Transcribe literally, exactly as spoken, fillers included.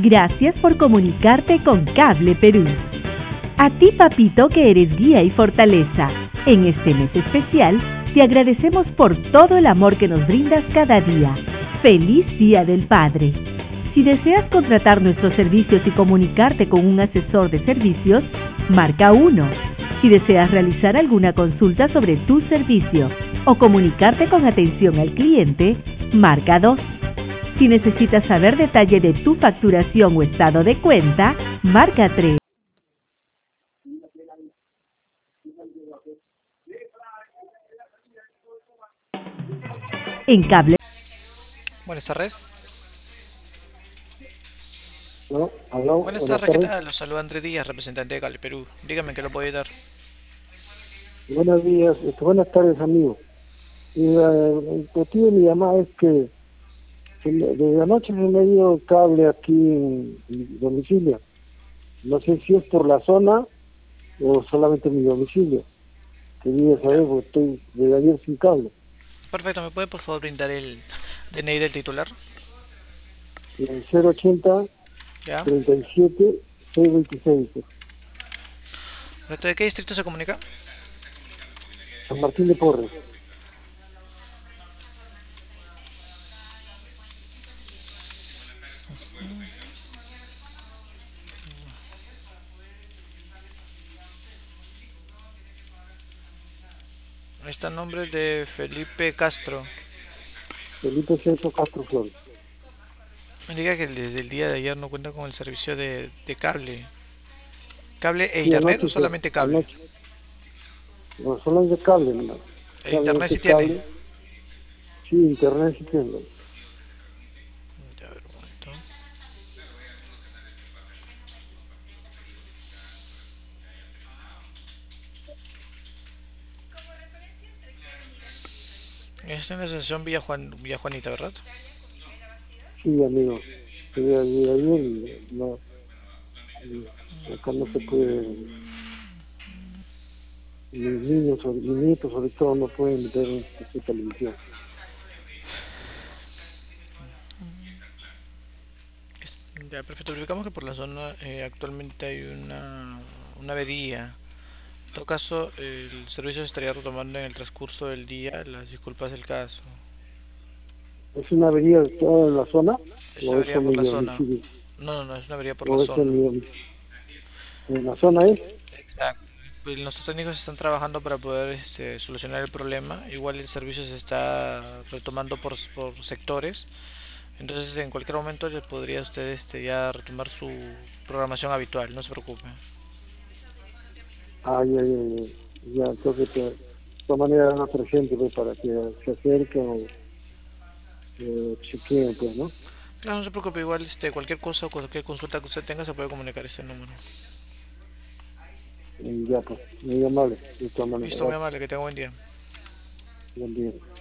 Gracias por comunicarte con Cable Perú. A ti, papito, que eres guía y fortaleza. En este mes especial, te agradecemos por todo el amor que nos brindas cada día. ¡Feliz Día del Padre! Si deseas contratar nuestros servicios y comunicarte con un asesor de servicios, marca uno. Si deseas realizar alguna consulta sobre tu servicio o comunicarte con atención al cliente, marca dos. Si necesitas saber detalle de tu facturación o estado de cuenta, marca tres. En Cable. Buenas tardes. ¿No? ¿Aló? Buenas Buenas tardes, ¿qué tardes. tal? Los saluda Andrés Díaz, representante de Cable Perú. Dígame que lo puedo ayudar. Buenos días, este, buenas tardes, amigo. Y, eh, el motivo de mi llamada es que se me- desde anoche se me dio cable aquí en mi domicilio. No sé si es por la zona o solamente mi domicilio. Quería saber Ya. porque estoy desde ayer sin cable. Perfecto, ¿me puede por favor brindar el D N I del titular? El cero ochenta Ya. treinta y siete seiscientos veintiséis, Perfecto, ¿de qué distrito se comunica? San Martín de Porres. Ahí está el nombre de Felipe Castro. Felipe Celso Castro Flores. Me diga que desde el día de ayer no cuenta con el servicio de, de cable. ¿Cable e Sí, internet o anoche, se- solamente cable? anoche. No, solamente cable, nomás. ¿E internet Solamente sí tiene? cable. Sí, internet sí tengo. Ya, a ver, un momento. Está en la asociación Villa, Juan, Villa Juanita, ¿verdad? Sí, amigo. Llegué ayer ayer y no, y acá no se puede, mis niños, o- mis nietos sobre todo no pueden ver esta televisión. Es- Ya, perfecto. Verificamos que por la zona eh, actualmente hay una, una avería. En todo caso, el servicio se estaría retomando en el transcurso del día. Las disculpas del caso. ¿Es una avería de toda la zona Es una o es avería en por mi la zona. domicilio? No, no, no, es una avería por la ¿O es en zona. mi domicilio? ¿En la zona es? Exacto. Pues nuestros técnicos están trabajando para poder este, solucionar el problema. Igual el servicio se está retomando por, por sectores. Entonces, en cualquier momento le podría usted este, ya retomar su programación habitual. No se preocupe. Ah, ya, ya, ya. Ya, entonces, te- de todas maneras, no presente pues, para que se acerquen o eh, chequeen, pues, ¿no? Claro, no se preocupe, igual este, cualquier cosa o cualquier consulta que usted tenga se puede comunicar a este número. Y ya, pues, muy amable, de todas maneras, Listo, muy gracias. amable, que tenga buen día. Buen día.